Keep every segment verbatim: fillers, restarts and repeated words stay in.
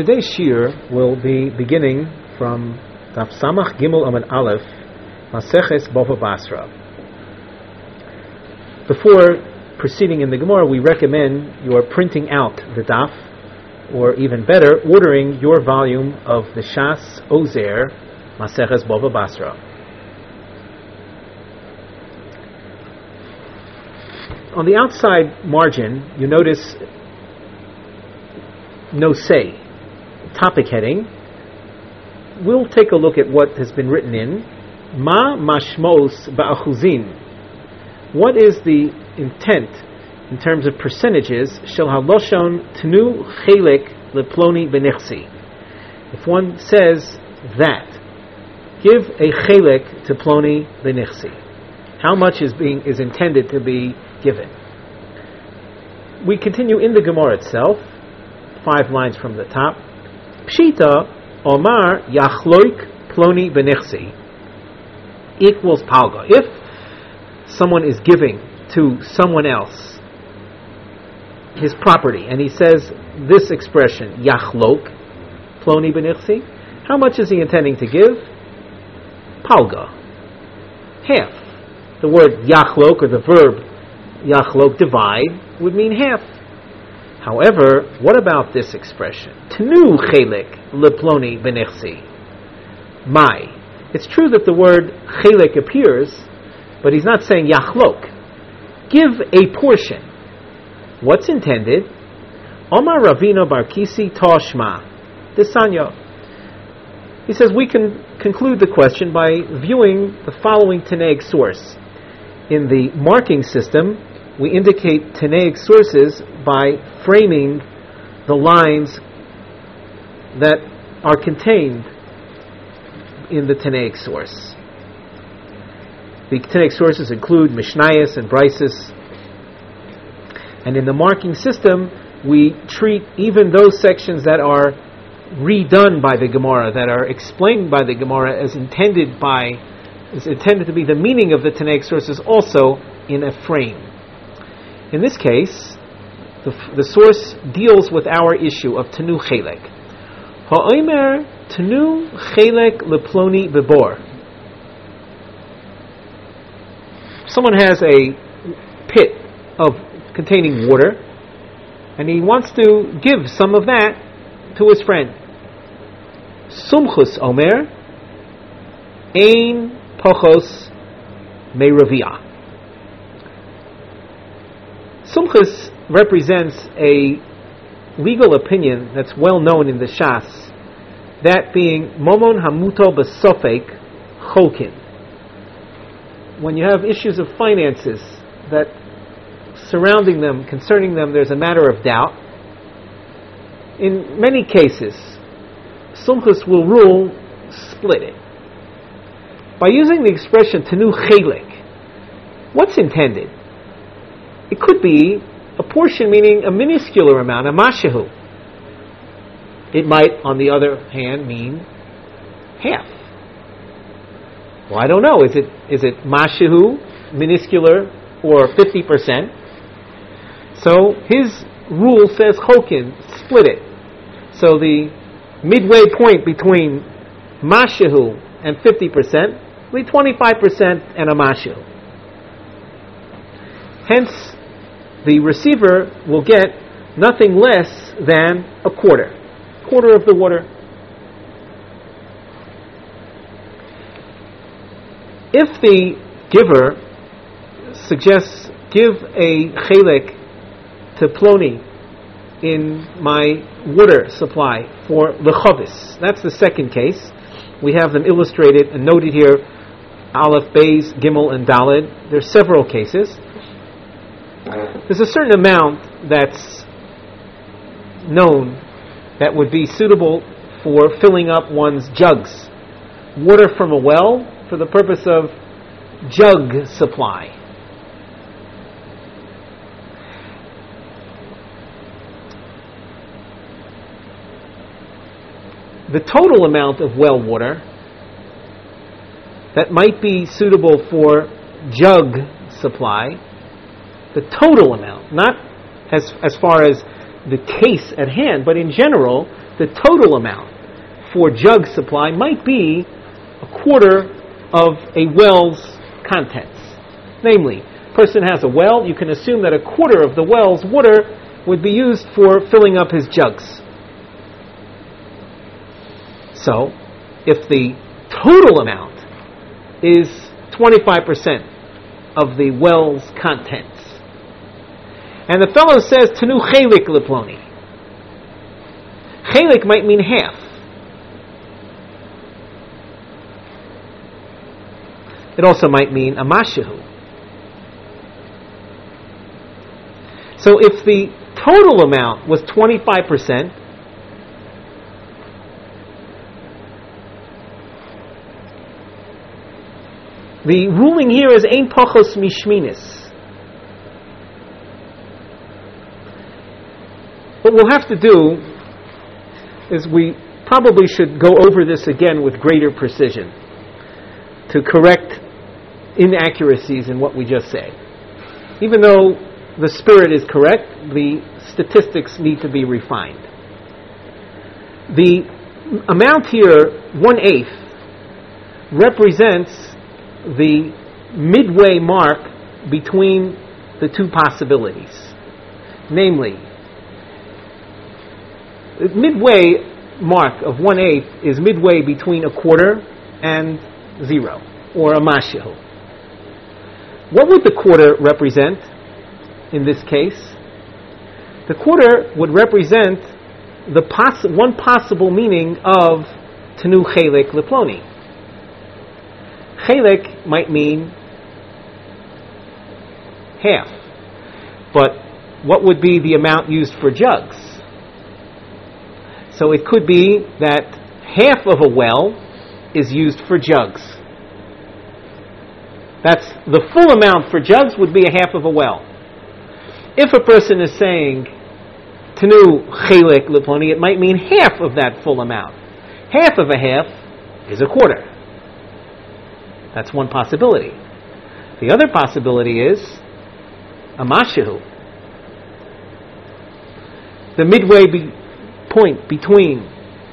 Today's shir will be beginning from Daf Samach Gimel Amud Aleph, Maseches Bava Basra. Before proceeding in the Gemara, we recommend your printing out the daf, or even better, ordering your volume of the Shas Ozer Maseches Bava Basra. On the outside margin, you notice no say, topic heading. We'll take a look at what has been written in Ma Mashmos Ba'achuzin. What is the intent in terms of percentages? Shel haloshon tnu chelek leploni benichsi. If one says that, give a chelek to ploni benichsi, how much is being is intended to be given? We continue in the Gemara itself, five lines from the top. Pshita Omar Yachloik Ploni Benichsi equals Palga. If someone is giving to someone else his property, and he says this expression, Yachlok Ploni Benichsi, how much is he intending to give? Palga. Half. The word Yachlok, or the verb Yachlok, divide, would mean half. However, what about this expression? Tnu chelek leploni benichsi. My. It's true that the word chelek appears, but he's not saying yachlok. Give a portion. What's intended? Omar Ravina Barkisi Toshma. Disanya. He says we can conclude the question by viewing the following Tanaic source. In the marking system, we indicate Tanaic sources by framing the lines that are contained in the Tanaic source. The Tanaic sources include Mishnayos and Brises, and in the marking system we treat even those sections that are redone by the Gemara, that are explained by the Gemara as intended by is intended to be the meaning of the Tanaic sources, also in a frame. In this case, the, the source deals with our issue of Tanu Chelek. Ha'omer Tanu Chelek leploni bebor. Someone has a pit of containing water, and he wants to give some of that to his friend. Sumchus Omer Ein Pochos Meravia. Sumchus represents a legal opinion that's well known in the Shas, that being Momon Hamuto Besofek Cholkin. When you have issues of finances that surrounding them, concerning them, there's a matter of doubt. In many cases, Sumchus will rule split it. By using the expression Tanu Chelek, what's intended? It could be a portion, meaning a minuscule amount, a mashahu. It might, on the other hand, mean half. Well, I don't know. Is it is it mashahu, minuscular, or fifty percent? So his rule says chokin, split it. So the midway point between mashahu and fifty percent, be twenty-five percent and a mashu. Hence, the receiver will get nothing less than a quarter, quarter of the water. If the giver suggests, give a chelek to ploni in my water supply for lechavis, that's the second case. We have them illustrated and noted here, Aleph, Beis, Gimel, and Daled. There's several cases. There's a certain amount that's known that would be suitable for filling up one's jugs. Water from a well for the purpose of jug supply. The total amount of well water that might be suitable for jug supply, the total amount, not as as far as the case at hand, but in general, the total amount for jug supply might be a quarter of a well's contents. Namely, person has a well, you can assume that a quarter of the well's water would be used for filling up his jugs. So, if the total amount is twenty-five percent of the well's contents, and the fellow says, Tanu chelik leploni. Chelik might mean half. It also might mean a mashahu. So if the total amount was twenty-five percent, the ruling here is ein pachos mishminis. What we'll have to do is we probably should go over this again with greater precision to correct inaccuracies in what we just said. Even though the spirit is correct, the statistics need to be refined. The amount here, one-eighth, represents the midway mark between the two possibilities. Namely, the midway mark of one-eighth is midway between a quarter and zero, or a mashahu. What would the quarter represent in this case? The quarter would represent the poss- one possible meaning of Tanu chelik leploni. Chelik might mean half. But what would be the amount used for jugs? So it could be that half of a well is used for jugs. That's the full amount for jugs would be a half of a well. If a person is saying Tanu chelik leploni, it might mean half of that full amount. Half of a half is a quarter. That's one possibility. The other possibility is a mashahu. The midway be- point between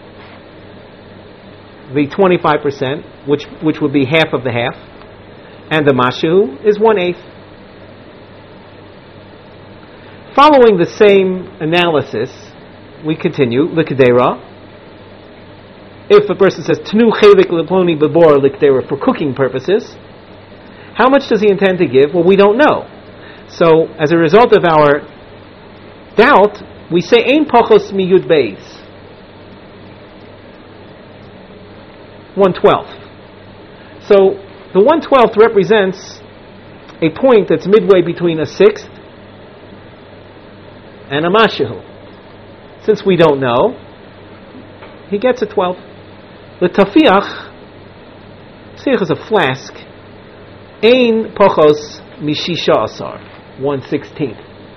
the twenty-five percent, which which would be half of the half, and the mashahu is one-eighth. Following the same analysis, we continue, l'kedera. If a person says, Tnu chelik leploni bebor l'kedera, for cooking purposes, how much does he intend to give? Well, we don't know. So, as a result of our doubt, we say, Ein pachos mi yud beis. One-twelfth. So, the one-twelfth represents a point that's midway between a sixth and a mashahu. Since we don't know, he gets a twelfth. The tafiach, tafiach is a flask, ein pachos mishisha asar, one sixteenth.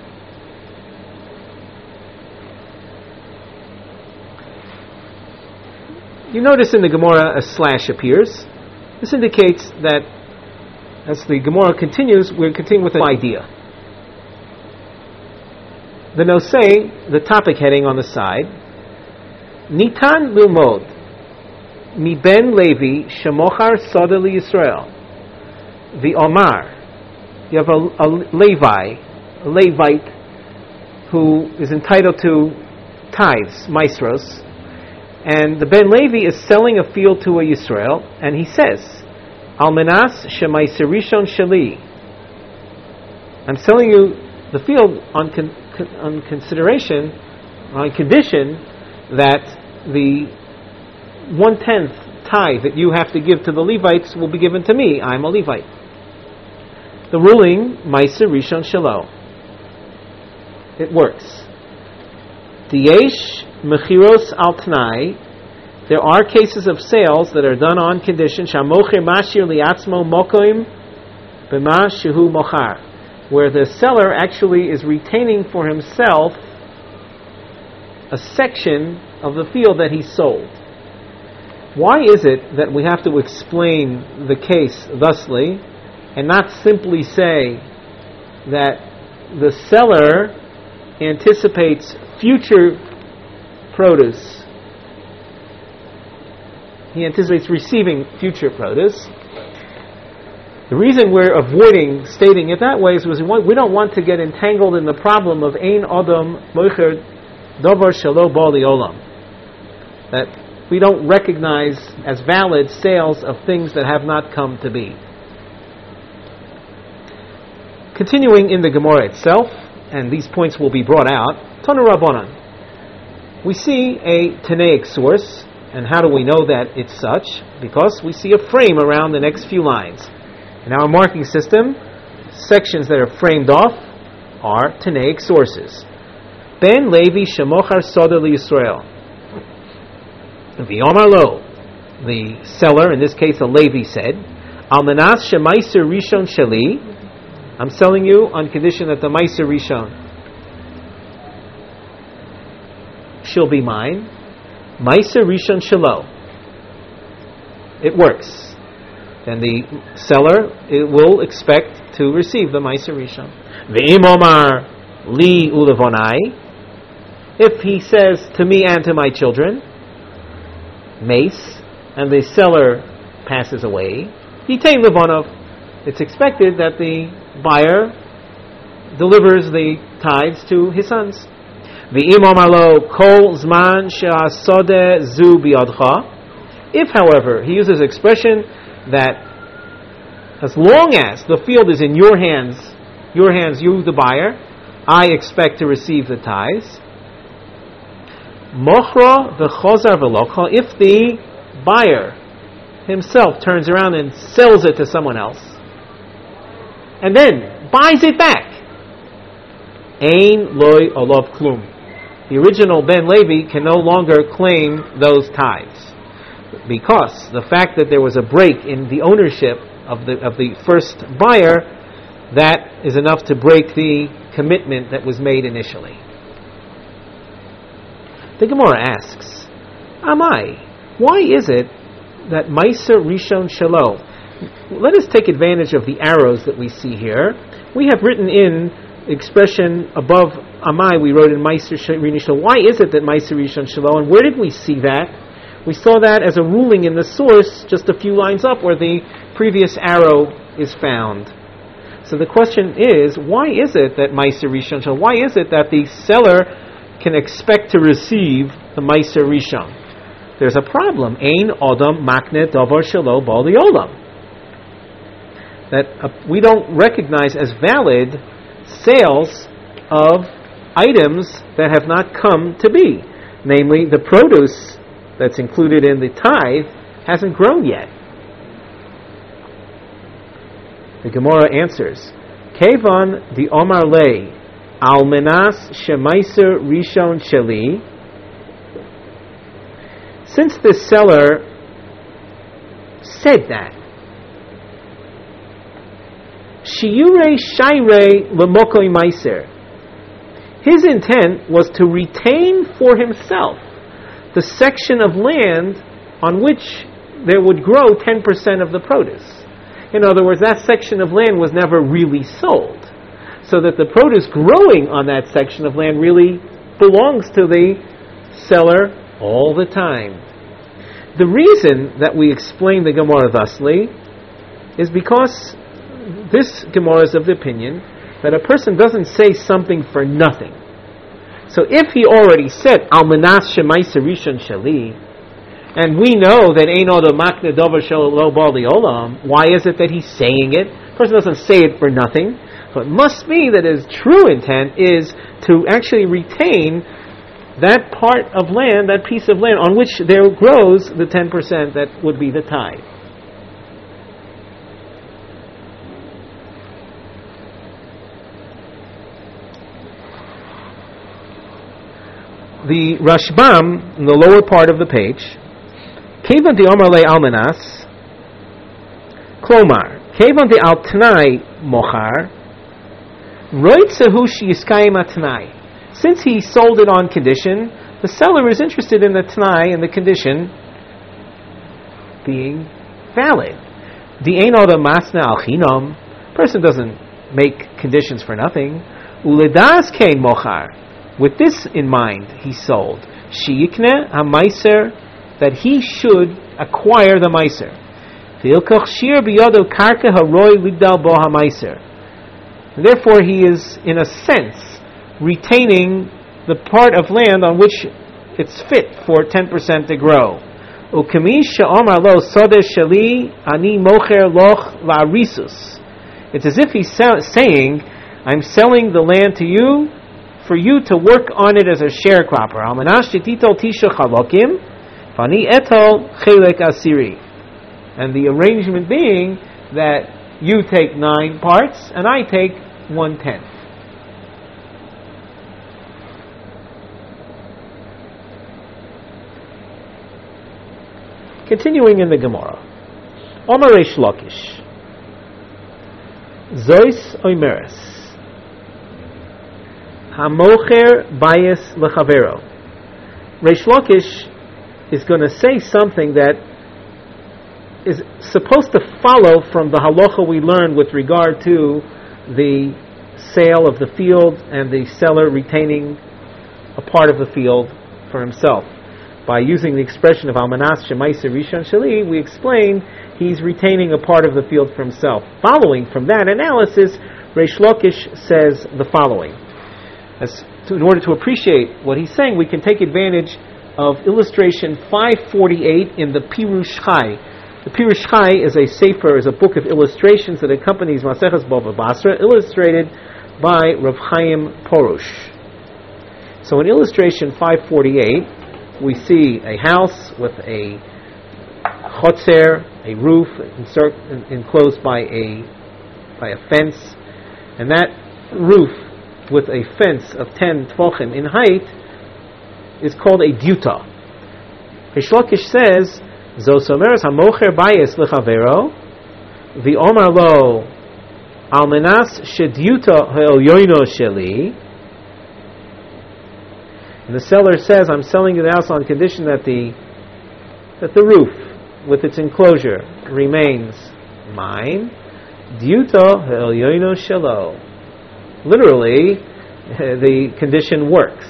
You notice in the Gemara a slash appears. This indicates that as the Gemara continues, we're continuing with an idea. The nosei, the topic heading on the side, Nitan lilmod mi ben Levi shemochar soda li Yisrael. The Omar, you have a, a Levi, a Levite, who is entitled to tithes, maestros, and the Ben Levi is selling a field to a Yisrael, and he says, Almenas shemaiserishon sheli. I'm selling you the field on con- on consideration, on condition that the one-tenth tithe that you have to give to the Levites will be given to me. I'm a Levite. The ruling, Maiser Rishon Shelo. It works. Diyesh mechiros al tnai. There are cases of sales that are done on condition. Shamocher mashir liatzmo mokoim b'ma shehu mochar, where the seller actually is retaining for himself a section of the field that he sold. Why is it that we have to explain the case thusly and not simply say that the seller anticipates future produce he anticipates receiving future produce. The reason we're avoiding stating it that way is because we don't want to get entangled in the problem of Ein Adam Moicher Davar Shelo Ba L'Olam, that we don't recognize as valid sales of things that have not come to be. Continuing in the Gemara itself, and these points will be brought out, Tanu Rabbanan. We see a Tanaic source, and how do we know that it's such? Because we see a frame around the next few lines. In our marking system, sections that are framed off are Tanaic sources. Ben Levi Shemochar Soda L'Yisrael. V'Yomar Lo, the seller, in this case a Levi, said, Al Manas Shemaiser Rishon Sheli, I'm selling you on condition that the Maiser Rishon shall be mine. Maiser Rishon Shelo. It works. Then the seller it will expect to receive the Maiser Rishon. Ve'im Omar Li Ulevonai. If he says to me and to my children, mace, and the seller passes away, Yitain Levonov, it's expected that the buyer delivers the tithes to his sons. V'im Omar Lo Kol Zman She'asodeh Zu Biyadcha. If, however, he uses expression that as long as the field is in your hands, your hands, you the buyer, I expect to receive the tithes. Mochra v'chozar v'lokha. If the buyer himself turns around and sells it to someone else, and then buys it back, Ein loy olav klum. The original Ben Levi can no longer claim those tithes, because the fact that there was a break in the ownership of the of the first buyer, that is enough to break the commitment that was made initially. The Gemara asks, Amai, why is it that Maiser Rishon Shelo? Let us take advantage of the arrows that we see here. We have written in expression above Amai, we wrote in Maiser Rishon Shelo. Why is it that Maiser Rishon Shelo? And where did we see that? We saw that as a ruling in the source just a few lines up where the previous arrow is found. So the question is, why is it that Maiser Rishon Shelo? Why is it that the seller can expect to receive the Maiser Rishon? There's a problem. Ein Adam Makne Davar Shelo Ba L'Olam. That uh, we don't recognize as valid sales of items that have not come to be. Namely, the produce that's included in the tithe hasn't grown yet. The Gemara answers, Kevan di Omar Le Al Menas Shemaiser Rishon Sheli. Since the seller said that, Shiure Shaire Lemokoi Maiser, his intent was to retain for himself the section of land on which there would grow ten percent of the produce. In other words, that section of land was never really sold, so that the produce growing on that section of land really belongs to the seller all the time. The reason that we explain the Gemara thusly is because this Gemara is of the opinion that a person doesn't say something for nothing. So if he already said Al Manas Shemaiser Rishon Sheli, and we know that Ein Adam Makne Davar Shelo Ba L'Olam, why is it that he's saying it? The person doesn't say it for nothing. So it must be that his true intent is to actually retain that part of land, that piece of land on which there grows the ten percent that would be the tithe. The Rashbam, in the lower part of the page, Kevan de Omar Le Almanas, Klomar, Kevan de Al Tnai Mochar, Roitzehu Yiskayim Atnai. Since he sold it on condition, the seller is interested in the Tnai and the condition being valid. The Ein Adam Masna Al Chinam, person doesn't make conditions for nothing. Uledas Kein Mochar. With this in mind, he sold. Sheyikne HaMaiser, that he should acquire the meiser. Therefore, he is, in a sense, retaining the part of land on which it's fit for ten percent to grow. It's as if he's saying, I'm selling the land to you for you to work on it as a sharecropper. And the arrangement being that you take nine parts and I take one tenth. Continuing in the Gemara. Omar Reish Lakish. Zois Oimeres. Hamocher Bayis Lechavero. Reish Lakish is going to say something that is supposed to follow from the halacha we learned with regard to the sale of the field and the seller retaining a part of the field for himself. By using the expression of Almanas Shemaisa Rishon Sheli, we explain he's retaining a part of the field for himself. Following from that analysis, Reish Lakish says the following. As to, in order to appreciate what he's saying, we can take advantage of illustration five forty-eight in the Pirush Chai. The Pirush Chai is a sefer, is a book of illustrations that accompanies Maseches Bava Basra, illustrated by Rav Chaim Porush. So in illustration five forty-eight, we see a house with a chotzer, a roof encir- enclosed by a by a fence, and that roof with a fence of ten tefachim in height is called a duta. Reish Lakish says, Zosomeres hamocher bayis lechavero, v'omar lo almenas sheduta ha'elyono sheli. And the seller says, I'm selling you the house on condition that the that the roof with its enclosure remains mine. Duta ha'elyono shelo. Literally, the condition works.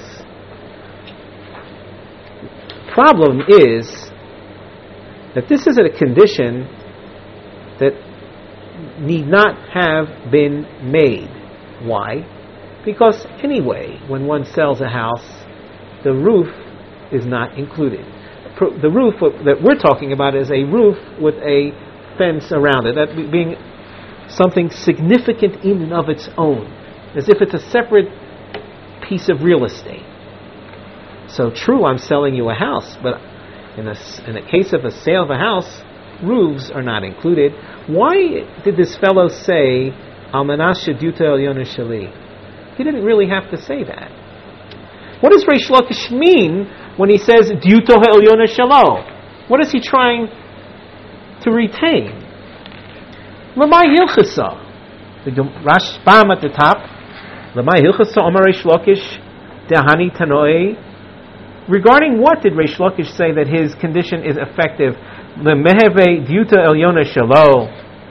Problem is that this is a condition that need not have been made. Why? Because anyway, when one sells a house, the roof is not included. The roof that we're talking about is a roof with a fence around it, that being something significant in and of its own, as if it's a separate piece of real estate. So true, I'm selling you a house, but in a, in a case of a sale of a house, roofs are not included. Why did this fellow say, Almanas sheduta elyono sheli? He didn't really have to say that. What does Reish Lakish mean when he says, Duta ha'elyono shelo? What is he trying to retain? Lamai hilchasa. The Rashbam at the top. Lamai hilchasa Omar Reish Lakish dehani tanoi. Regarding what did Reish Lakish say that his condition is effective? Lemeheve duta elyono shelo.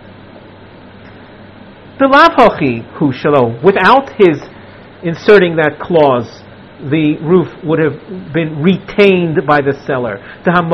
B'lav hachi hu shelo. Without his inserting that clause, the roof would have been retained by the seller. That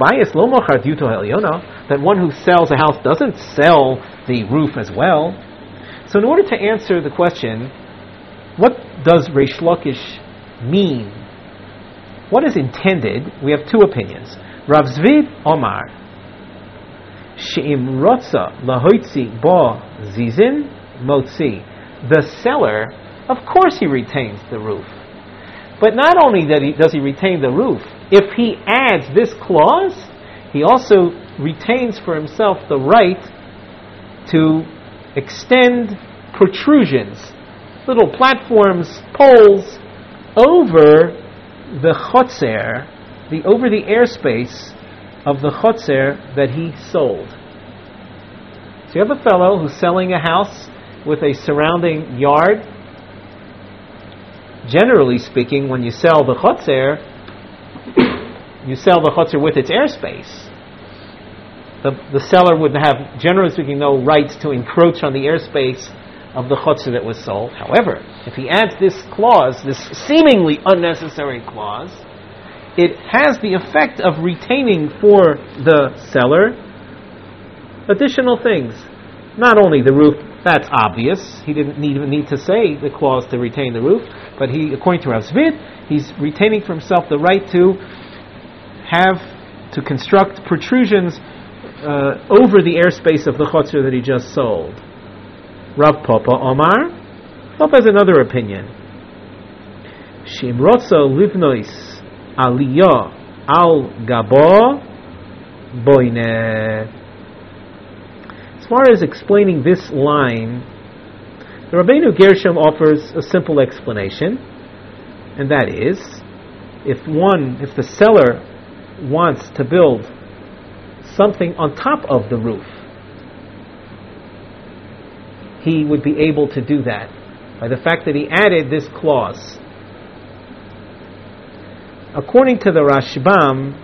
one who sells a house doesn't sell the roof as well. So in order to answer the question, what does Reish Lakish mean? What is intended? We have two opinions. Rav Zvid Omar She'im Rotza Lahoitzi Bo Zizin Motzi. The seller, of course he retains the roof. But not only that he, does he retain the roof, if he adds this clause, he also retains for himself the right to extend protrusions, little platforms, poles, over the chotzer, the over the airspace of the chotzer that he sold. So you have a fellow who's selling a house with a surrounding yard. Generally speaking, when you sell the chotzer, you sell the chotzer with its airspace. The, the seller would have, generally speaking, no rights to encroach on the airspace of the chotzer that was sold. However, if he adds this clause, this seemingly unnecessary clause, it has the effect of retaining for the seller additional things. Not only the roof, that's obvious. He didn't need, even need to say the clause to retain the roof, but he, according to Rav Zvid, he's retaining for himself the right to have, to construct protrusions uh, over the airspace of the chotzer that he just sold. Rav Papa Omar, Papa has another opinion. Shimrotzo livnois aliyah al gabo boine. As far as explaining this line, the Rabbeinu Gershom offers a simple explanation, and that is, if one, if the seller wants to build something on top of the roof, he would be able to do that by the fact that he added this clause. According to the Rashbam,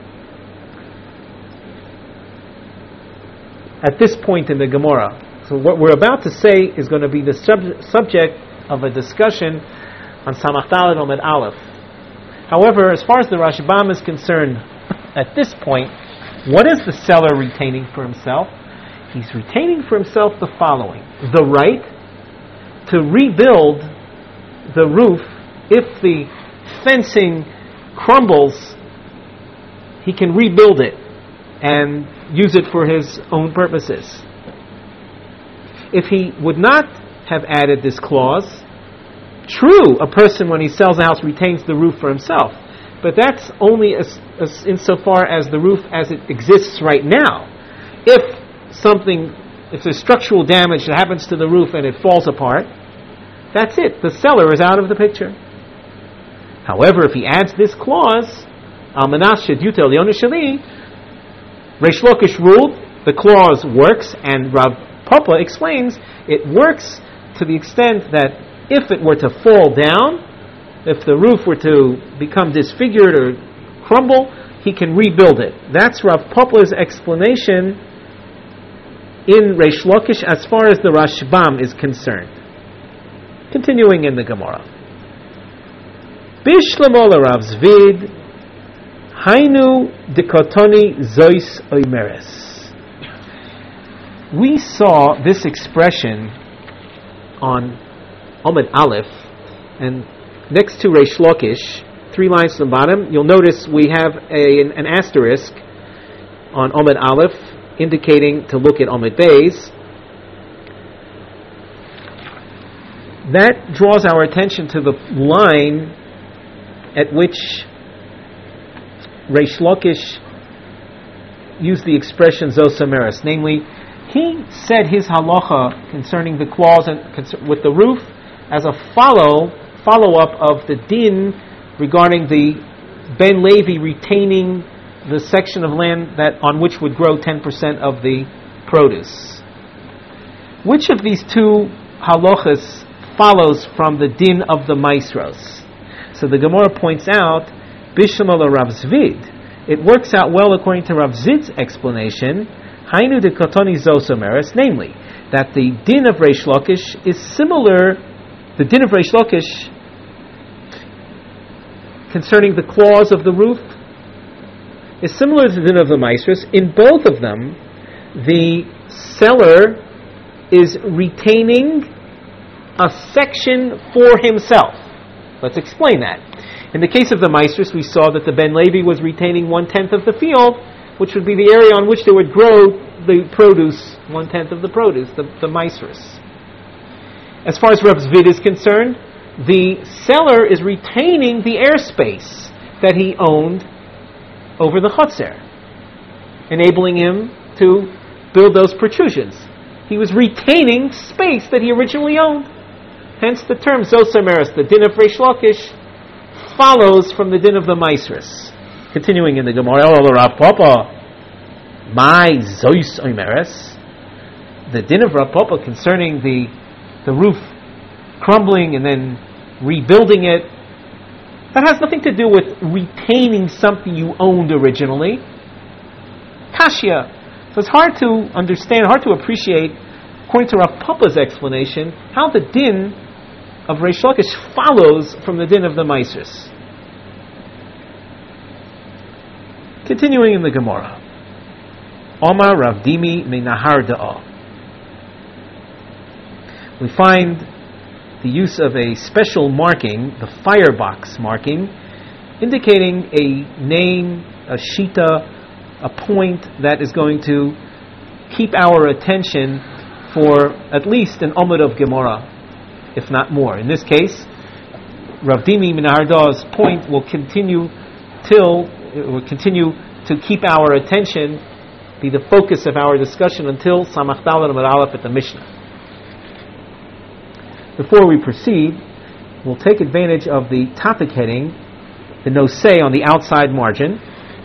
at this point in the Gemara, so what we're about to say is going to be the sub- subject of a discussion on Samach Daled Omed Aleph. However, as far as the Rashbam is concerned, at this point, what is the seller retaining for himself? He's retaining for himself the following: the right to rebuild the roof if the fencing crumbles. He can rebuild it and use it for his own purposes. If he would not have added this clause, true, a person when he sells a house retains the roof for himself, but that's only as, as insofar as the roof as it exists right now. If something, if there's structural damage that happens to the roof and it falls apart, that's it. The seller is out of the picture. However, if he adds this clause, Al Manas Shedyuta Elyon Sheli, Reish Lakish ruled, the clause works, and Rav Papa explains it works to the extent that if it were to fall down, if the roof were to become disfigured or crumble, he can rebuild it. That's Rav Papa's explanation in Reish Lakish as far as the Rashbam is concerned. Continuing in the Gemara. Bishlamo Rav Zvid Hainu dikotoni zois oimeres. We saw this expression on Omed Aleph, and next to Reish Lakish, three lines from the bottom, you'll notice we have a, an, an asterisk on Omed Aleph, indicating to look at Omed Beis. That draws our attention to the line at which Reish Lakish used the expression Zosameres, namely, he said his halacha concerning the clause and concern, with the roof as a follow follow up of the din regarding the Ben Levi retaining the section of land that on which would grow ten percent of the produce. Which of these two halachas follows from the din of the Maisros? So the Gemara points out, Bishamala Rav Zvid, it works out well according to Rav Zvid's explanation, Hainu de Kotoni Zosomeres, namely, that the din of Reish Lakish is similar, the din of Reish Lakish concerning the clause of the roof is similar to the din of the Maisros. In both of them, the seller is retaining a section for himself. Let's explain that. In the case of the Maisros, we saw that the Ben Levi was retaining one-tenth of the field, which would be the area on which they would grow the produce, one-tenth of the produce, the, the Maisros. As far as Rav Zvid is concerned, the seller is retaining the airspace that he owned over the chotzer, enabling him to build those protrusions. He was retaining space that he originally owned. Hence the term Zosameres, the din of Reish Lakish, follows from the din of the Maisros. Continuing in the Gemara, oh, Rav Papa, my Zois Oimeres, the din of Rav Papa concerning the the roof crumbling and then rebuilding it, that has nothing to do with retaining something you owned originally. Kashya. So it's hard to understand, hard to appreciate, according to Rav Papa's explanation, how the din of Reish Lakish follows from the din of the Maisros. Continuing in the Gemara. Omar Rav Dimi Minahar Da'ah. We find the use of a special marking, the firebox marking, indicating a name, a shita, a point that is going to keep our attention for at least an omud of Gemara, if not more. In this case, Rav Dimi Minahar Da'ah's point will continue till it will continue to keep our attention, be the focus of our discussion until Samach Daled Amud Aleph at the Mishnah. Before we proceed, we'll take advantage of the topic heading, the nosei on the outside margin.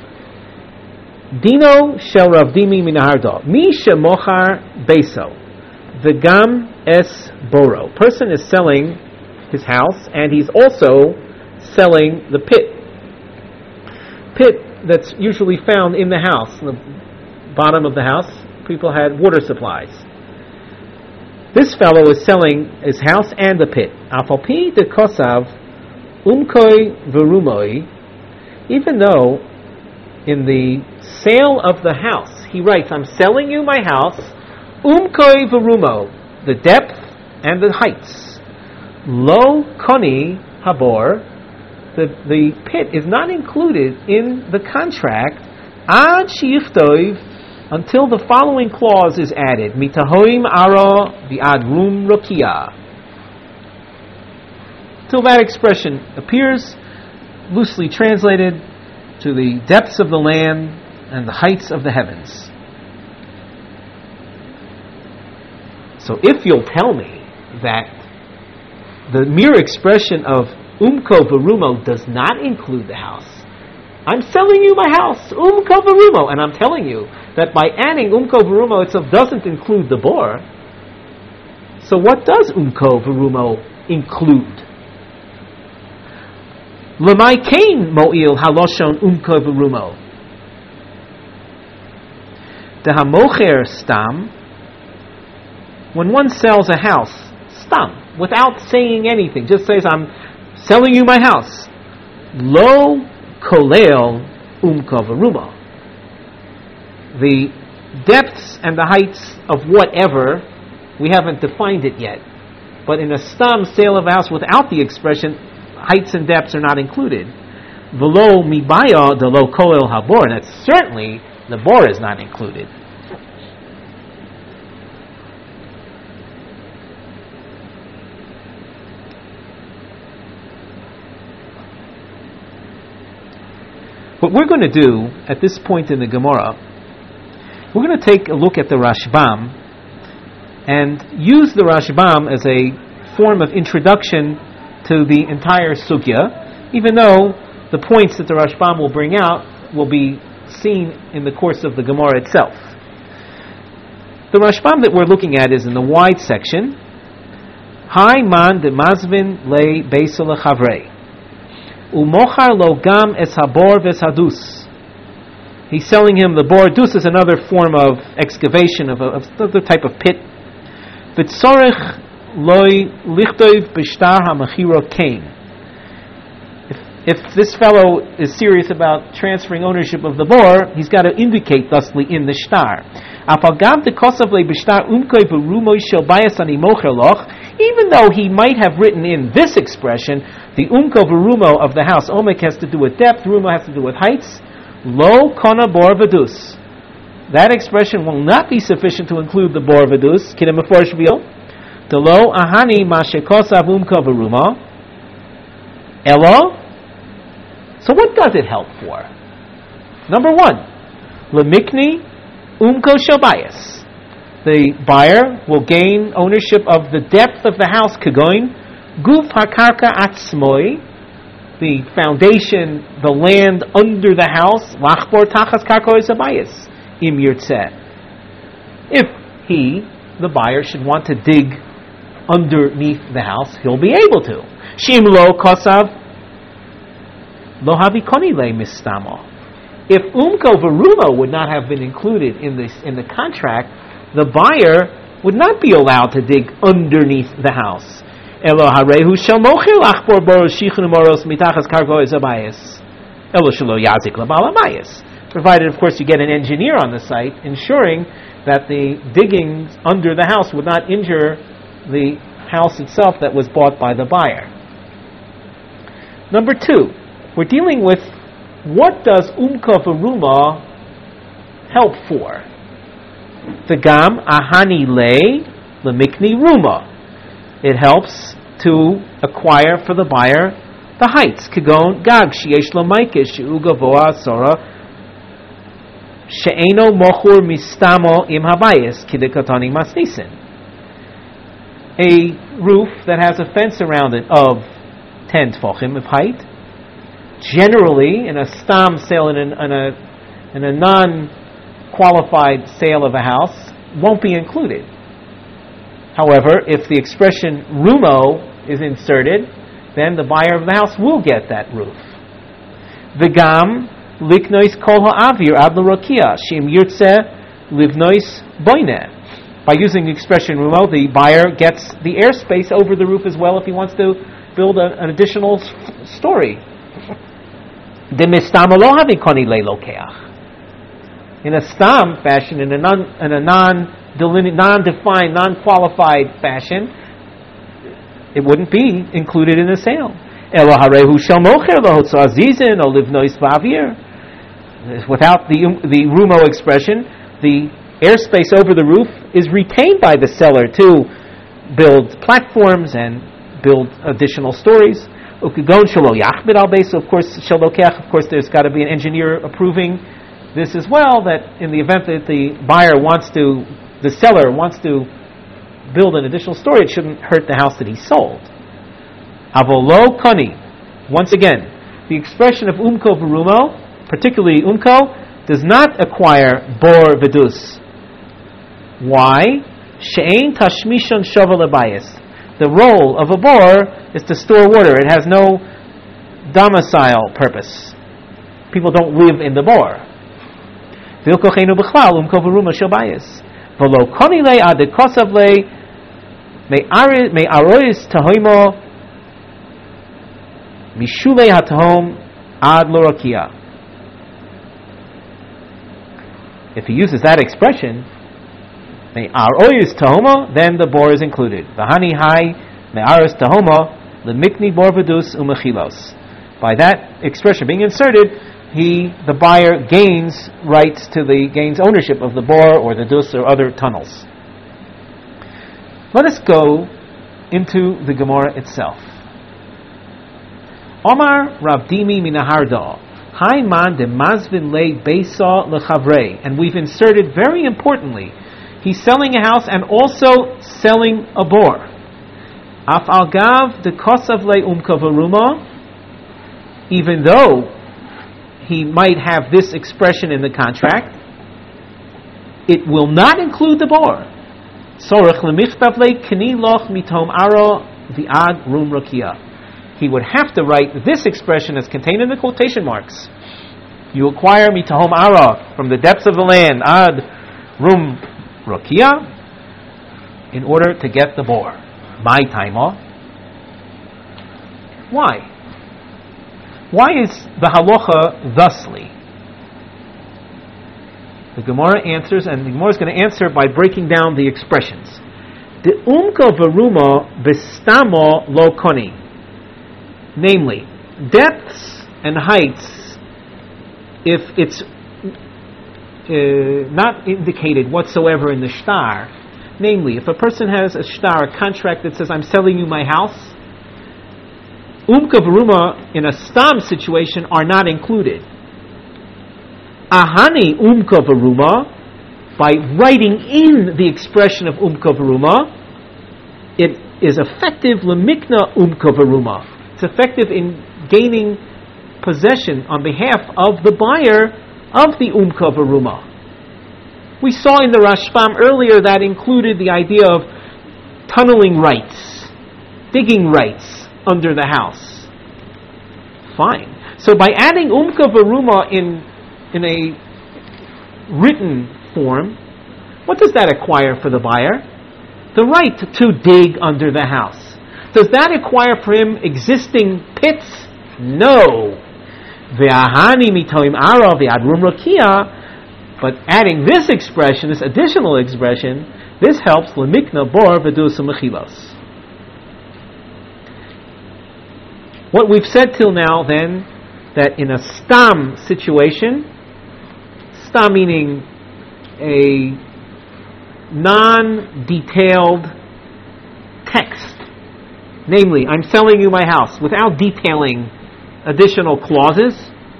Dino shel Rav Dimi Minahar Da'ah. Mi shemochar beso, v'gam es boro. Person is selling his house, and he's also selling the pit. Pit that's usually found in the house, in the bottom of the house. People had water supplies. This fellow is selling his house and the pit. Afalpi de kosav umkoi verumoi. Even though in the sale of the house he writes, "I'm selling you my house, umkoi verumo," the depth and the heights. Lo koni habor. The the pit is not included in the contract. Ad shichtov. Until the following clause is added, mitahoim ara bi'ad rum rokia. Till that expression appears, loosely translated, to the depths of the land and the heights of the heavens. So if you'll tell me that the mere expression of umko verumo does not include the house, I'm selling you my house, umko verumo, and I'm telling you that by adding umko verumo itself doesn't include the bor. So what does umko verumo include? Lemai kain mo'il haloshon umko verumo. Dehamocher stam. When one sells a house, stam, without saying anything, just says, I'm selling you my house. Lo kolel umko verumo. The depths and the heights of whatever, we haven't defined it yet. But in a stam sale of a house without the expression, heights and depths are not included. Velo mibaya de lo kolel habor, and that's certainly the bor is not included. What we're going to do at this point in the Gemara, we're going to take a look at the Rashbam and use the Rashbam as a form of introduction to the entire sugya, even though the points that the Rashbam will bring out will be seen in the course of the Gemara itself. The Rashbam that we're looking at is in the wide section. Hai man de mazvin le beisel chavrei. Umochar lo gam es habor ves hadus. He's selling him the bor. Dus is another form of excavation, of, a, of another type of pit. V'tzorech loy lichtov b'shtar hamachiro kain. If this fellow is serious about transferring ownership of the bor, he's got to indicate thusly in the shtar. Even though he might have written in this expression, the umko verumo of the house, omek has to do with depth, rumo has to do with heights, lo kona bor vedus. That expression will not be sufficient to include the bor vedus. Kidem before shvil. The lo ahani mashekosav umko verumo. Elo. So what does it help for? Number one, lemikni umko shabayas. The buyer will gain ownership of the depth of the house. Kagoin guf hakarka atzmoi. The foundation, the land under the house, lachbor tachas karkois abayis, im yirtzeh. If he, the buyer, should want to dig underneath the house, he'll be able to. Shim lo kosav lo havikoni le mistamo. If umko verumo would not have been included in this in the contract, the buyer would not be allowed to dig underneath the house. Elo harehu shel mochir lachbor boros shichun moros mitachas kargois abayis. Elo shelo yazik labal abayis. provided, of course, you get an engineer on the site ensuring that the diggings under the house would not injure the house itself that was bought by the buyer. Number two, we're dealing with what does umka v'ruma help for? The gam ahani le lemikni ruma. It helps to acquire for the buyer the heights. Kagon gag sheyesh lamaikesh she'u gavoa asora she'eno mochur mistamo im habayis kidekatani masnisin. A roof that has a fence around it of ten tefachim of height, generally in a stam sale, in, an, in a in a non-qualified sale of a house, won't be included. However, if the expression rumo is inserted, then the buyer of the house will get that roof. V'gam liknois kol ha'avir ad l'rokia shim yirtze livnois boine. By using the expression rumo, the buyer gets the airspace over the roof as well if he wants to build a, an additional s- story. De mistama lo havi koni le lokeach. In a stam fashion, in a non, in a non non-defined, non-qualified fashion, it wouldn't be included in the sale. Without the the rumo expression, the airspace over the roof is retained by the seller to build platforms and build additional stories. Of course, of course, there's got to be an engineer approving this as well, that in the event that the buyer wants to, the seller wants to build an additional story, it shouldn't hurt the house that he sold. Avolo koni. Once again, the expression of umko v'rumo, particularly umko, does not acquire bor vedus. Why? She'ein tashmishon shova lebayis. The role of a bor is to store water. It has no domicile purpose. People don't live in the bor. Vilkochenu b'chlal umko v'ruma shel bayis. V'lo koni le ad kosav le me arois tahoimo mishulei hatahom ad lorokia. If he uses that expression, me arois tahoma, then the bor is included. V'hani hai me arois tahoma lemikni bor v'dus umechilos. By that expression being inserted, he, the buyer, gains rights to the, gains ownership of the bor or the dus or other tunnels. Let us go into the Gemara itself. Omar Rav Dimi minaharda, Hai man de mazvin le beisa lechavrei, and we've inserted very importantly, he's selling a house and also selling a bor. Af al gav de kosav le umkavaruma, even though he might have this expression in the contract, it will not include the bor. Sorech lemichtav le kni loch mitom aro vi'ad rum rakia. He would have to write this expression as contained in the quotation marks. You acquire mitahom ara, from the depths of the land, ad rum rakia, in order to get the bor. My time off. Why? Why is the halacha thusly? The Gemara answers, and the Gemara is going to answer by breaking down the expressions. The umka varuma bestamo lo koni. Namely, depths and heights, if it's uh, not indicated whatsoever in the shtar, namely, if a person has a shtar, a contract that says, I'm selling you my house, umka v'ruma in a stam situation are not included. Ahani umka v'ruma, by writing in the expression of umka v'ruma, it is effective lemikna umka v'ruma. It's effective in gaining possession on behalf of the buyer of the umka v'ruma. We saw in the Rashbam earlier that included the idea of tunneling rights, digging rights under the house. Fine. So by adding umka v'ruma in in a written form, what does that acquire for the buyer? The right to dig under the house. Does that acquire for him existing pits? No. Ve'ahani mitoim ara ve'adrum rakia. But adding this expression, this additional expression, this helps lemikna bor v'dus mechilas. What we've said till now, then, that in a stam situation, stam meaning a non-detailed text, namely, I'm selling you my house, without detailing additional clauses,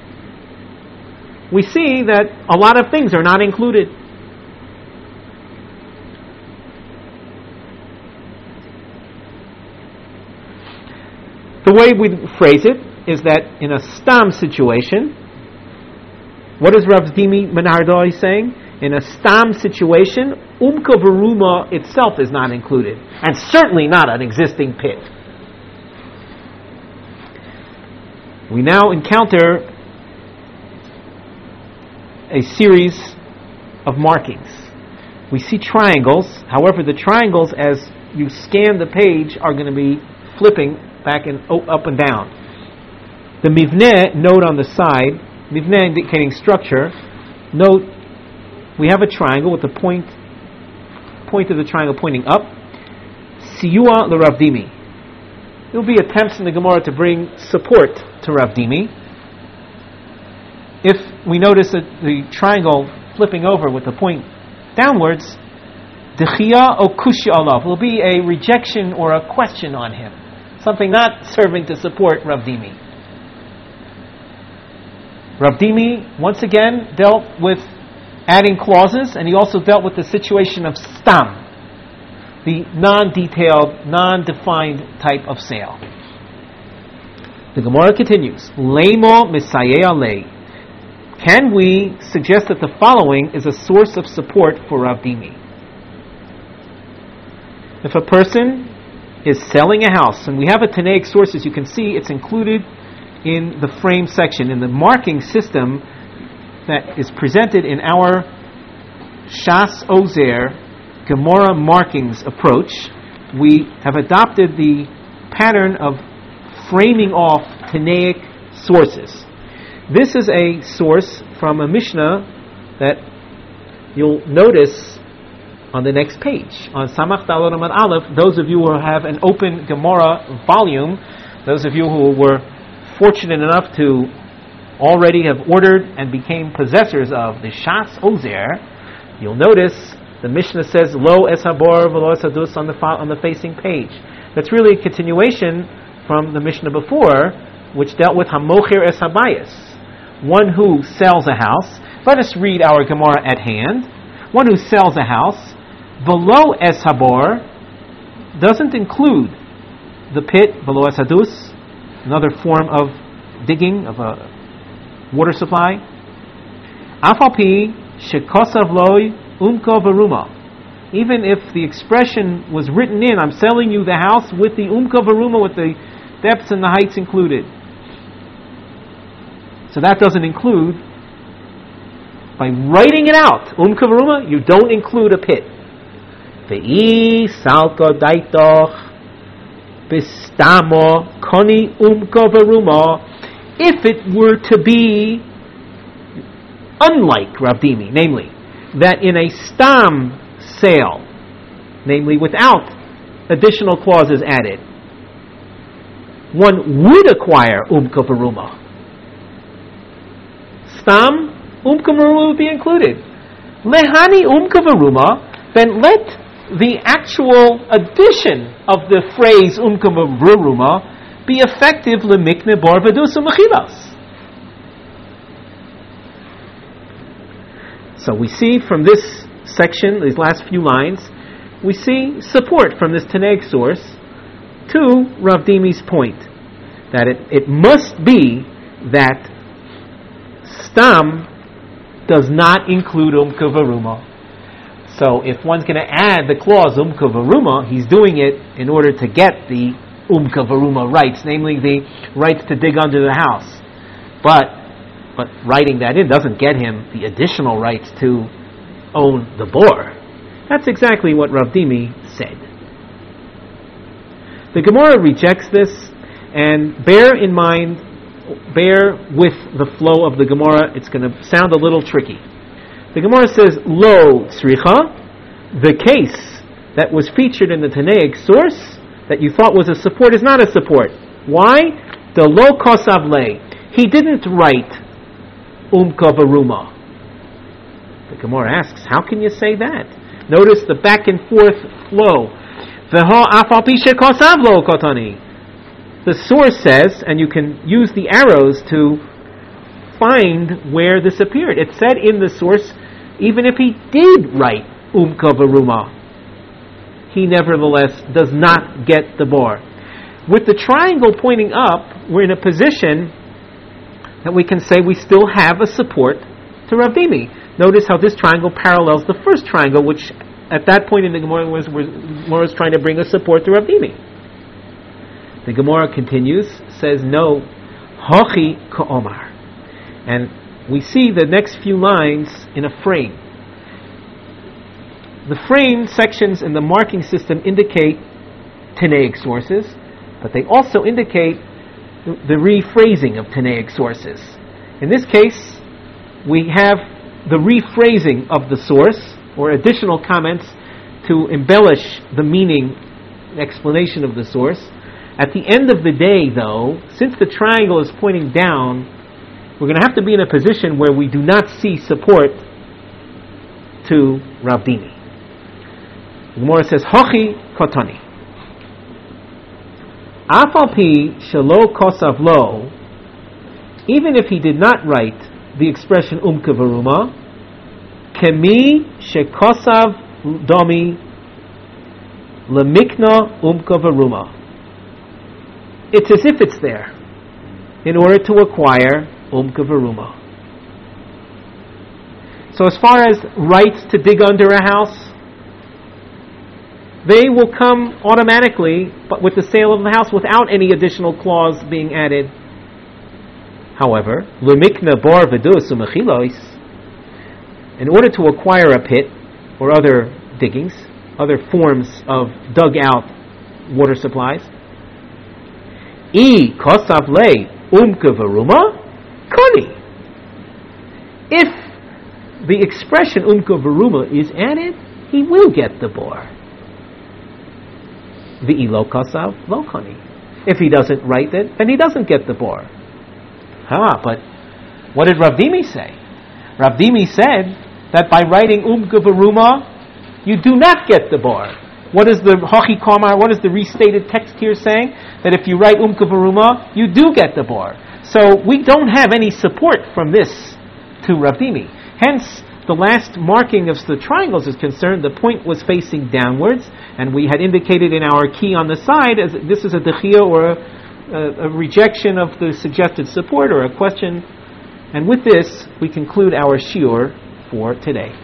we see that a lot of things are not included. The way we phrase it is that in a stam situation, what is Rav Dimi Menardoi saying? In a stam situation, umka veruma itself is not included, and certainly not an existing pit. We now encounter a series of markings. We see triangles. However, the triangles, as you scan the page, are going to be flipping back and up and down. The mivneh note on the side, mivneh indicating structure, note we have a triangle with the point point of the triangle pointing up. Siyua le Rav Dimi. There will be attempts in the Gemara to bring support to Rav Dimi. If we notice that the triangle flipping over with the point downwards, dechia o kushya alav, will be a rejection or a question on him. Something not serving to support Rav Dimi. Rav Dimi, once again, dealt with adding clauses, and he also dealt with the situation of stam, the non-detailed, non-defined type of sale. The Gemara continues, Leimo misayeh alei. Can we suggest that the following is a source of support for Rav Dimi? If a person is selling a house, and we have a Tanaic source, as you can see, it's included in the frame section, in the marking system that is presented in our Shas Ozer Gemara markings approach. We have adopted the pattern of framing off Tanaic sources. This is a source from a Mishnah that you'll notice on the next page. On Samach Daled Amud Aleph, those of you who have an open Gemara volume, those of you who were fortunate enough to already have ordered and became possessors of the Shas Ozer, you'll notice the Mishnah says Lo es habor v'lo es hadus on the on the facing page. That's really a continuation from the Mishnah before, which dealt with Hamocher es habayis, one who sells a house. Let us read our Gemara at hand. One who sells a house, v'lo es habor, doesn't include the pit, v'lo es hadus, another form of digging, of a water supply. Afal pi shekosav loy umko veruma. Even if the expression was written in, I'm selling you the house with the umko veruma, with the depths and the heights included. So that doesn't include, by writing it out, umko veruma, you don't include a pit. Ve'i salto daitoch bistamo koni umko veruma. If it were to be unlike Rav Dimi, namely, that in a stam sale, namely without additional clauses added, one would acquire umka veruma. Stam, umka veruma would be included. Lehani umka veruma, then let the actual addition of the phrase umka veruma be effective lemikne bar v'dus u'mechilas. So we see from this section, these last few lines, we see support from this Tanaic source to Rav Dimi's point that it, it must be that stam does not include umka veruma. So if one's going to add the clause umka veruma, he's doing it in order to get the umka veruma rights, namely the rights to dig under the house. But but writing that in doesn't get him the additional rights to own the bor. That's exactly what Rav Dimi said. The Gemara rejects this, and bear in mind bear with the flow of the Gemara. It's going to sound a little tricky. The Gemara says, Lo Sricha, the case that was featured in the Tanaic source that you thought was a support is not a support. Why? The Lo Kosav Le. He didn't write Umka Varuma. The Gemara asks, how can you say that? Notice the back and forth flow. V'ho afal pishe kosav lo kotani. The source says, and you can use the arrows to find where this appeared. It said in the source, even if he did write Umka Varuma, he nevertheless does not get the bar. With the triangle pointing up, we're in a position that we can say we still have a support to Rav Dimi. Notice how this triangle parallels the first triangle, which at that point in the Gemara was, was, Gemara was trying to bring a support to Rav Dimi. The Gemara continues, says, no, Hochi Ka'omar. And we see the next few lines in a frame. The frame sections in the marking system indicate Tanaic sources, but they also indicate the rephrasing of Tanaic sources. In this case, we have the rephrasing of the source, or additional comments to embellish the meaning, explanation of the source. At the end of the day, though, since the triangle is pointing down, we're going to have to be in a position where we do not see support to Rav Dimi. The Gemara says, Hochi Kotani. Afal pi shelo kosav lo, even if he did not write the expression Umka Varuma, kemi shekosav domi lemikna Umka Varuma. It's as if it's there in order to acquire Umka Varuma. So as far as rights to dig under a house, they will come automatically, but with the sale of the house, without any additional clause being added. However, lumikna bar v'dus u'mechilos, in order to acquire a pit or other diggings, other forms of dug out water supplies, I kosav le umka varuma koni. If the expression umka varuma is added, he will get the bar. V'i lo kosav lo koni. If he doesn't write it, then he doesn't get the bar. Ah, but what did Rav Dimi say? Rav Dimi said that by writing Umka Varuma, you do not get the bar. What is the Hochi Kamar, what is the restated text here saying? That if you write Umka Varuma, you do get the bar. So we don't have any support from this to Rav Dimi. Hence, the last marking of the triangles is concerned, the point was facing downwards, and we had indicated in our key on the side, as this is a dechia or a A, a rejection of the suggested support or a question. And with this, we conclude our shiur for today.